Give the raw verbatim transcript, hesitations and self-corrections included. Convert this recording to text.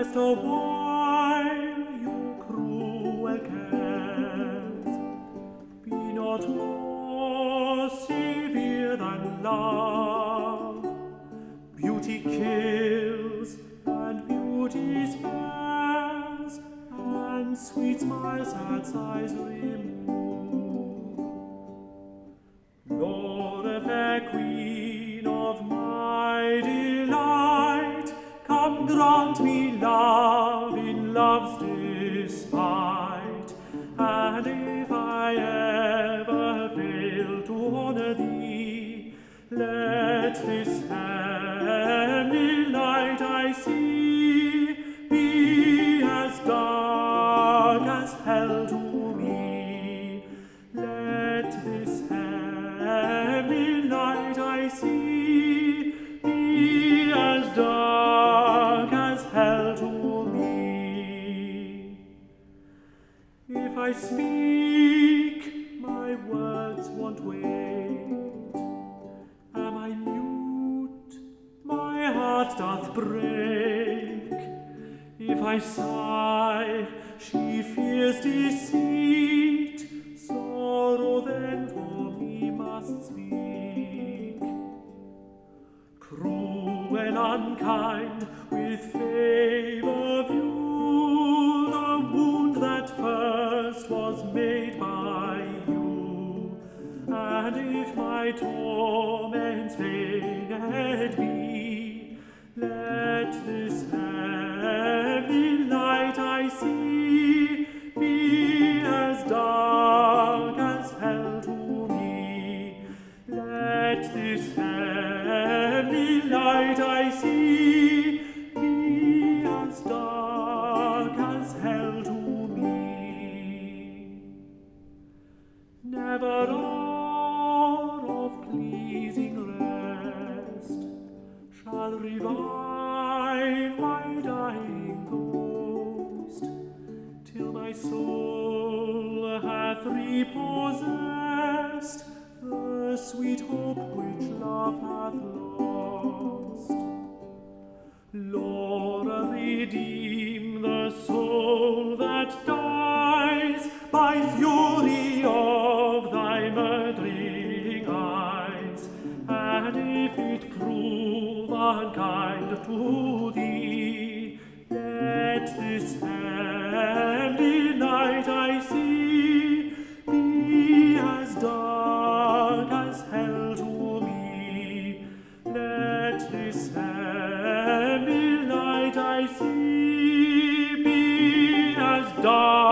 rest a while your cruel cares. Be not more severe than love. Beauty kills and beauty spares, and sweet smiles sad sighs remove. Lord, a fair queen of my delight, come grant me love in love's despite. And if I ever fail to honor thee, let this heavenly light I see be as dark as hell to me. Let this heavenly light I see be as dark as hell to me. If I speak, my words won't wait. Am I mute? My heart doth break. If I sigh, she fears deceit. Sorrow then for me must speak. Cruel, unkind, with favour view the wound that first was made by you. And if my torments feigned be, let this heavy light I see be as dark as hell to me. Let this heavy light I see be as dark as hell to me. Never hour of pleasing rest shall revive my dying ghost, till my soul hath repossessed the sweet hope which love hath lost. Lord, redeem the soul that dies by fury of thy murdering eyes. And if it prove unkind to thee, let this heavenly light I see be as dark as hell to me. Let this heavenly light I see be as dark